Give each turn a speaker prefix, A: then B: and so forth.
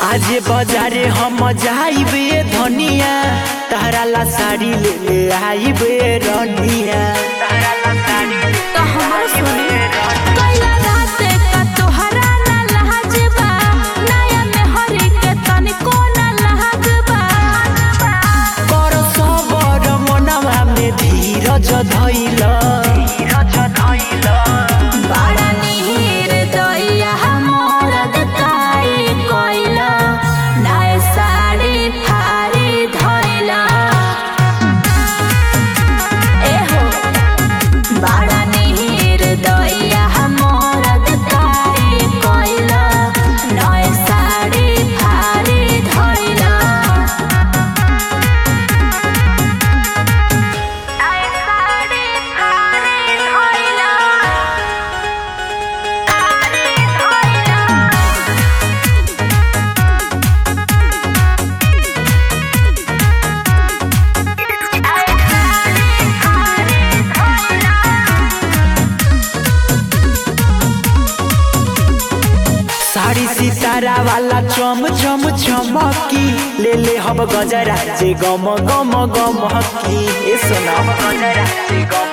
A: आज बाजारे हम जाइबे धनिया, तहरा ला साड़ी ले ले आइबे रनिया।
B: तो हमर सुनी कइला राते का तोहरा ना लहजबा, नया में हरी के तनिको ना लहजबा।
A: कर सबर मनवा में धीरज धइला,
B: बड़ा नीर दैया मोर दकाई कइला, नया साड़ी फाड़ी धइला। ए हो बड़ा नीर दैया मोर दकाई कइला, नया साड़ी फाड़ी धइला। नया साड़ी फाड़ी धइला।
A: साड़ी सितारा वाला चम चम चमकी, ले ले हम गजरा जे गम गम गम की। ए सोना गजरा जे गम